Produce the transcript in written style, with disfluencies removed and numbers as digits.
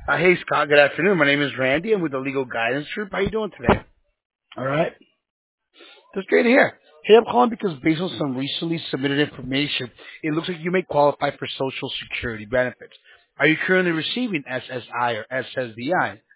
Hey, Scott. Good afternoon. My name is Randy. I'm with the Legal Guidance Group. How you doing today? All right. That's great to hear. Hey, I'm calling because based on some recently submitted information, it looks like you may qualify for Social Security benefits. Are you currently receiving SSI or SSDI?